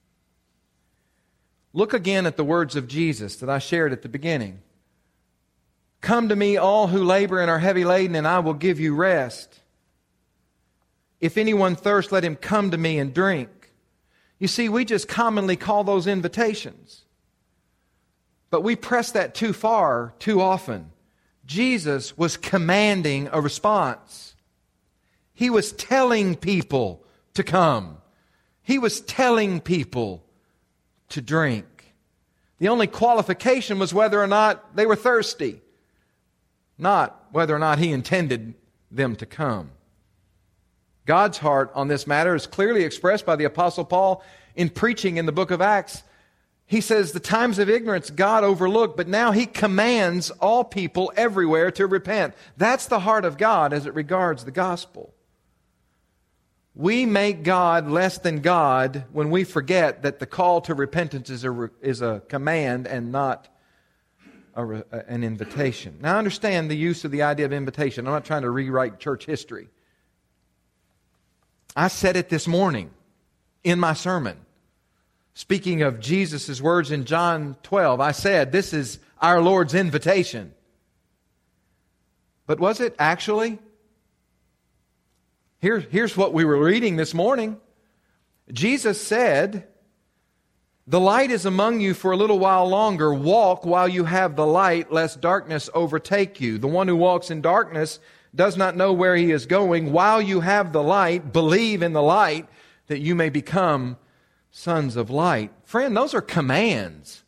Look again at the words of Jesus that I shared at the beginning. Come to me, all who labor and are heavy laden, and I will give you rest. If anyone thirsts, let him come to me and drink. You see, we just commonly call those invitations. But we press that too far, too often. Jesus was commanding a response. He was telling people to come. He was telling people to drink. The only qualification was whether or not they were thirsty, not whether or not He intended them to come. God's heart on this matter is clearly expressed by the Apostle Paul in preaching in the book of Acts. He says the times of ignorance God overlooked, but now He commands all people everywhere to repent. That's the heart of God as it regards the gospel. We make God less than God when we forget that the call to repentance is a command and not an invitation. Now, I understand the use of the idea of invitation. I'm not trying to rewrite church history. I said it this morning in my sermon. Speaking of Jesus' words in John 12, I said, this is our Lord's invitation. But was it actually? Here's what we were reading this morning. Jesus said, the light is among you for a little while longer. Walk while you have the light, lest darkness overtake you. The one who walks in darkness does not know where he is going. While you have the light, believe in the light, that you may become sons of light. Friend, those are commands.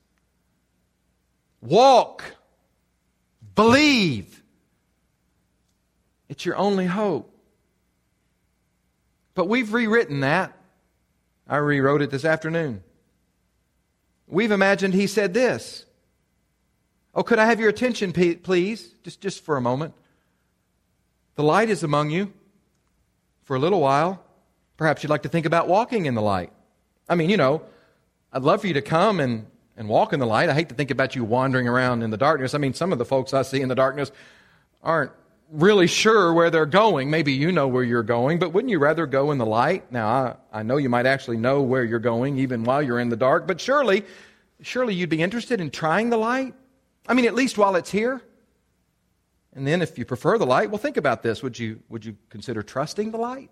Walk. Believe. It's your only hope. But we've rewritten that. I rewrote it this afternoon. We've imagined He said this. Oh, could I have your attention, please? Just for a moment. The light is among you for a little while. Perhaps you'd like to think about walking in the light. I mean, I'd love for you to come and walk in the light. I hate to think about you wandering around in the darkness. I mean, some of the folks I see in the darkness aren't really sure where they're going. Maybe you know where you're going, but wouldn't you rather go in the light? Now, I know you might actually know where you're going even while you're in the dark, but surely you'd be interested in trying the light? I mean, at least while it's here. And then if you prefer the light, well, think about this. Would you consider trusting the light?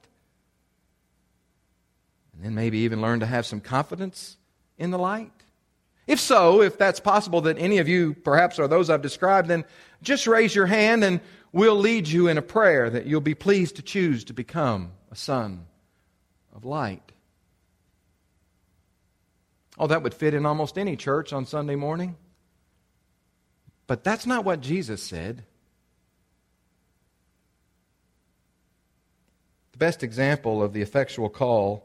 And then maybe even learn to have some confidence in the light? If so, if that's possible that any of you perhaps are those I've described, then just raise your hand and we'll lead you in a prayer that you'll be pleased to choose to become a son of light. Oh, that would fit in almost any church on Sunday morning. But that's not what Jesus said. The best example of the effectual call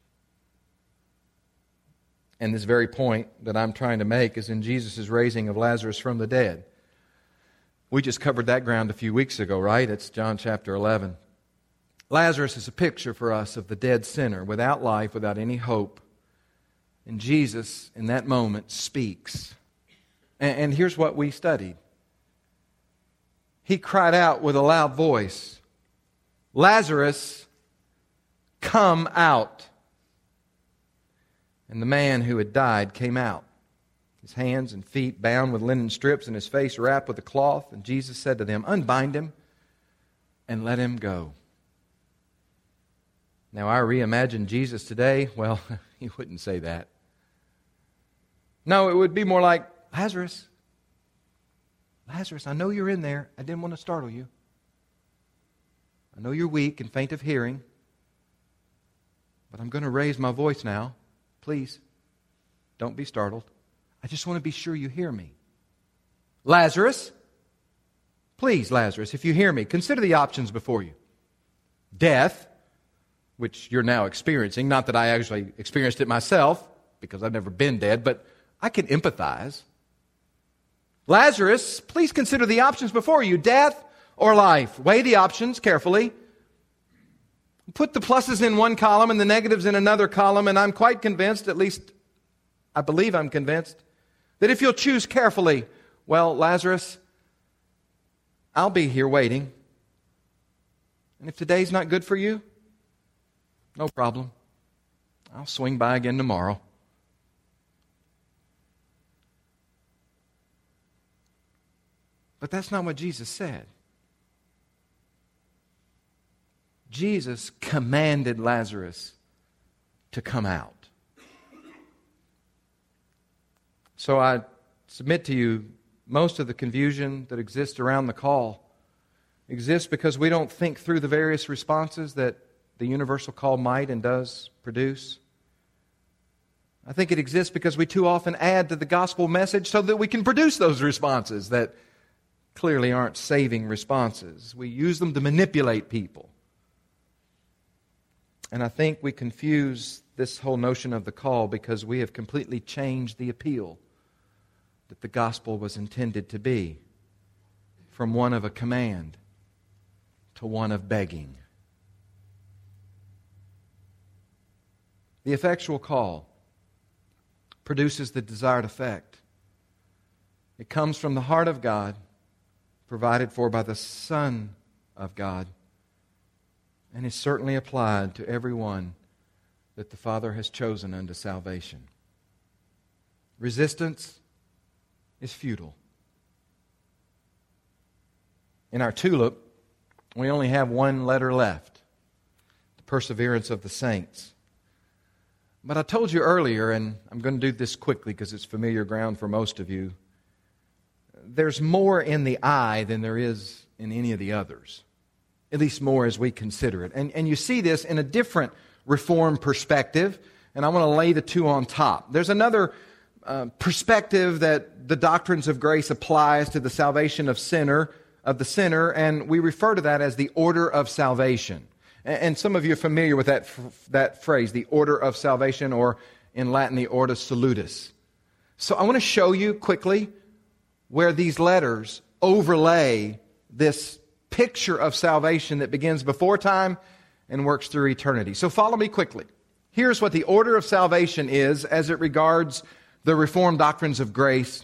and this very point that I'm trying to make is in Jesus' raising of Lazarus from the dead. We just covered that ground a few weeks ago, right? It's John chapter 11. Lazarus is a picture for us of the dead sinner, without life, without any hope. And Jesus, in that moment, speaks. And here's what we studied. He cried out with a loud voice, Lazarus, come out. And the man who had died came out, his hands and feet bound with linen strips and his face wrapped with a cloth. And Jesus said to them, unbind him and let him go. Now, I reimagine Jesus today. Well, he wouldn't say that. No, it would be more like, Lazarus, I know you're in there. I didn't want to startle you. I know you're weak and faint of hearing, but I'm going to raise my voice now. Please, don't be startled. I just want to be sure you hear me. Lazarus, please, Lazarus, if you hear me, consider the options before you. Death, which you're now experiencing. Not that I actually experienced it myself, because I've never been dead, but I can empathize. Lazarus, please consider the options before you, death or life. Weigh the options carefully. Put the pluses in one column and the negatives in another column, and I'm quite convinced, at least I believe I'm convinced, that if you'll choose carefully, well, Lazarus, I'll be here waiting. And if today's not good for you, no problem. I'll swing by again tomorrow. But that's not what Jesus said. Jesus commanded Lazarus to come out. So I submit to you, most of the confusion that exists around the call exists because we don't think through the various responses that the universal call might and does produce. I think it exists because we too often add to the gospel message so that we can produce those responses that clearly aren't saving responses. We use them to manipulate people. And I think we confuse this whole notion of the call because we have completely changed the appeal that the gospel was intended to be, from one of a command to one of begging. The effectual call produces the desired effect. It comes from the heart of God, provided for by the Son of God, and is certainly applied to everyone that the Father has chosen unto salvation. Resistance is futile. In our tulip, we only have one letter left, the perseverance of the saints. But I told you earlier, and I'm going to do this quickly because it's familiar ground for most of you, there's more in the I than there is in any of the others. At least more as we consider it. And you see this in a different Reformed perspective, and I want to lay the two on top. There's another perspective that the doctrines of grace applies to the salvation of the sinner, and we refer to that as the order of salvation. And some of you are familiar with that phrase, the order of salvation, or in Latin, the ordo salutis. So I want to show you quickly where these letters overlay this picture of salvation that begins before time and works through eternity. So follow me quickly. Here's what the order of salvation is as it regards the Reformed doctrines of grace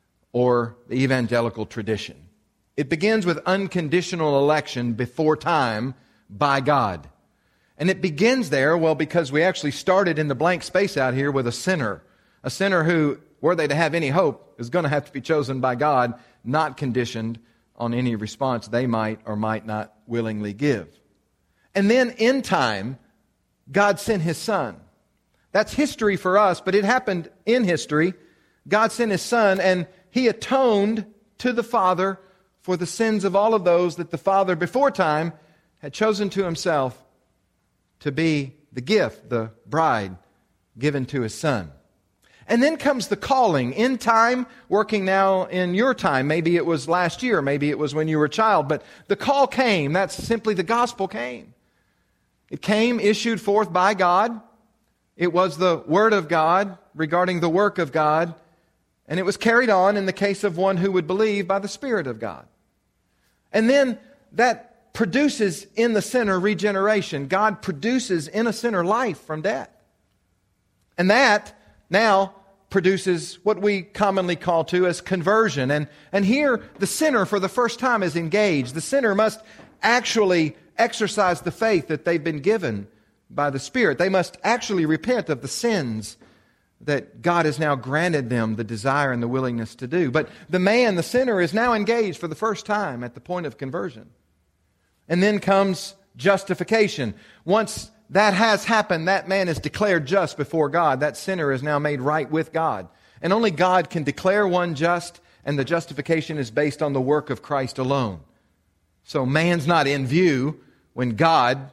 or the evangelical tradition. It begins with unconditional election before time by God. And it begins there, well, because we actually started in the blank space out here with a sinner. A sinner who, were they to have any hope, is going to have to be chosen by God, not conditioned on any response they might or might not willingly give. And then in time, God sent His Son. That's history for us, but it happened in history. God sent His Son, and He atoned to the Father for the sins of all of those that the Father before time had chosen to Himself to be the gift, the bride given to His Son. And then comes the calling in time, working now in your time. Maybe it was last year, maybe it was when you were a child, but the call came. That's simply the gospel came. It came issued forth by God. It was the Word of God regarding the work of God, and it was carried on in the case of one who would believe by the Spirit of God. And then that produces in the sinner regeneration. God produces in a sinner life from death. And that now produces what we commonly call to as conversion. And here the sinner for the first time is engaged. The sinner must actually exercise the faith that they've been given by the Spirit. They must actually repent of the sins that God has now granted them the desire and the willingness to do. But the man, the sinner, is now engaged for the first time at the point of conversion. And then comes justification. Once that has happened, that man is declared just before God. That sinner is now made right with God. And only God can declare one just, and the justification is based on the work of Christ alone. So man's not in view when God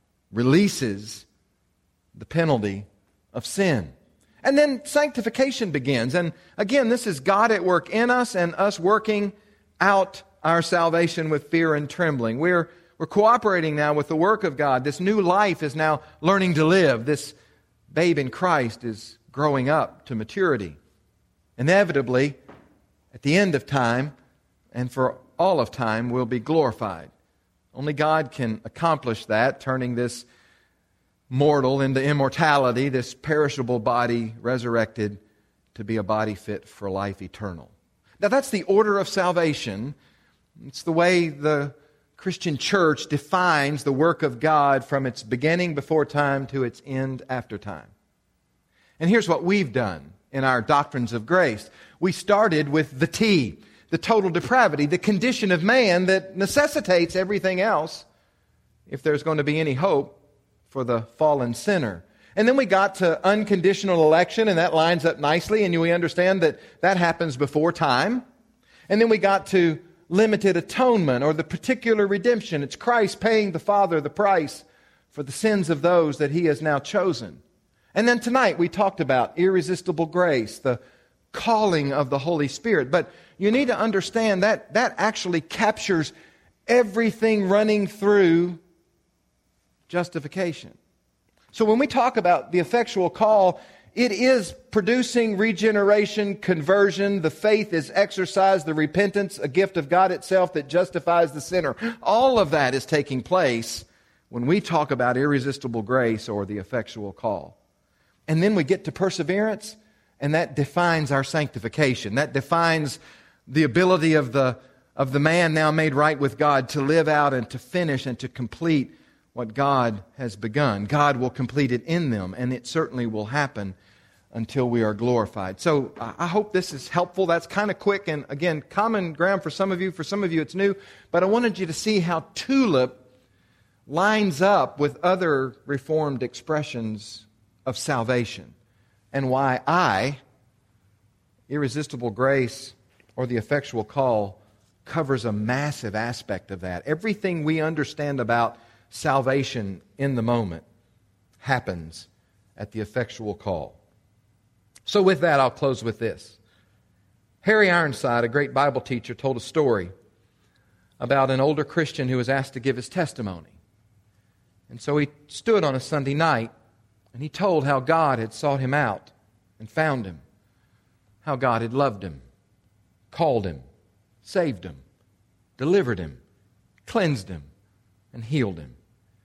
releases the penalty of sin. And then sanctification begins. And again, this is God at work in us and us working out our salvation with fear and trembling. We're cooperating now with the work of God. This new life is now learning to live. This babe in Christ is growing up to maturity. Inevitably, at the end of time, and for all of time, will be glorified. Only God can accomplish that, turning this mortal into immortality, this perishable body resurrected to be a body fit for life eternal. Now that's the order of salvation. It's the way the Christian church defines the work of God from its beginning before time to its end after time. And here's what we've done in our doctrines of grace. We started with the T, the total depravity, the condition of man that necessitates everything else if there's going to be any hope for the fallen sinner. And then we got to unconditional election, and that lines up nicely, and we understand that that happens before time. And then we got to limited atonement, or the particular redemption. It's Christ paying the Father the price for the sins of those that He has now chosen. And then tonight we talked about irresistible grace, the calling of the Holy Spirit. But you need to understand that that actually captures everything running through justification. So when we talk about the effectual call, it is producing regeneration, conversion. The faith is exercised, the repentance, a gift of God itself that justifies the sinner. All of that is taking place when we talk about irresistible grace or the effectual call. And then we get to perseverance, and that defines our sanctification. That defines the ability of the man now made right with God to live out and to finish and to complete what God has begun. God will complete it in them, and it certainly will happen until we are glorified. So I hope this is helpful. That's kind of quick, and again, common ground for some of you. For some of you, it's new. But I wanted you to see how TULIP lines up with other Reformed expressions of salvation, and why irresistible grace, or the effectual call, covers a massive aspect of that. Everything we understand about salvation in the moment happens at the effectual call. So with that, I'll close with this. Harry Ironside, a great Bible teacher, told a story about an older Christian who was asked to give his testimony. And so he stood on a Sunday night and he told how God had sought him out and found him, how God had loved him, called him, saved him, delivered him, cleansed him, and healed him.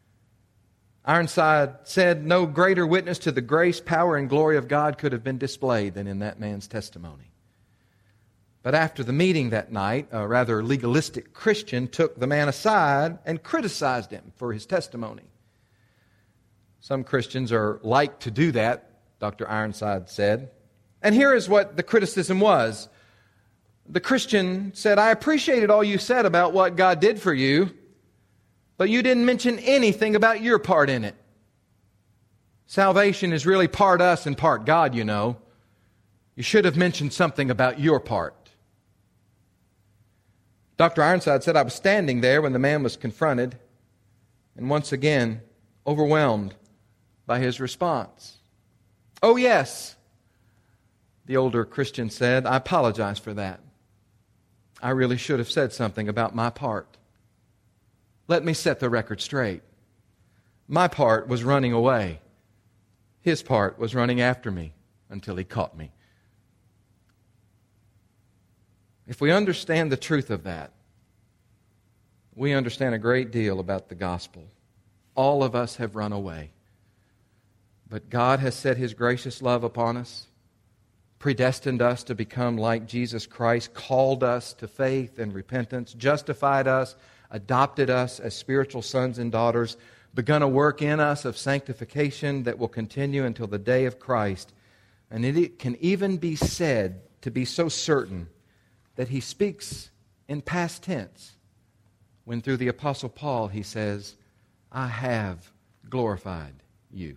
Ironside said no greater witness to the grace, power, and glory of God could have been displayed than in that man's testimony. But after the meeting that night, a rather legalistic Christian took the man aside and criticized him for his testimony. Some Christians are like to do that, Dr. Ironside said. And here is what the criticism was. The Christian said, "I appreciated all you said about what God did for you, but you didn't mention anything about your part in it. Salvation is really part us and part God, you know. You should have mentioned something about your part." Dr. Ironside said, "I was standing there when the man was confronted, and once again, overwhelmed by his response. 'Oh, yes,' the older Christian said, 'I apologize for that. I really should have said something about my part. Let me set the record straight. My part was running away. His part was running after me until he caught me.'" If we understand the truth of that, we understand a great deal about the gospel. All of us have run away. But God has set His gracious love upon us, predestined us to become like Jesus Christ, called us to faith and repentance, justified us, adopted us as spiritual sons and daughters, begun a work in us of sanctification that will continue until the day of Christ. And it can even be said to be so certain that He speaks in past tense when through the Apostle Paul he says, I have glorified you.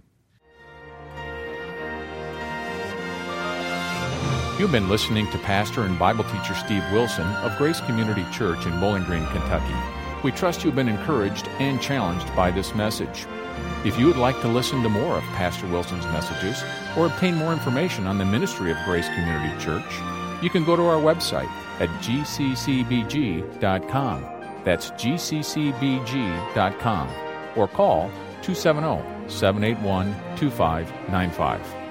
You've been listening to Pastor and Bible teacher Steve Wilson of Grace Community Church in Bowling Green, Kentucky. We trust you've been encouraged and challenged by this message. If you would like to listen to more of Pastor Wilson's messages or obtain more information on the ministry of Grace Community Church, you can go to our website at gccbg.com. That's gccbg.com. Or call 270-781-2595.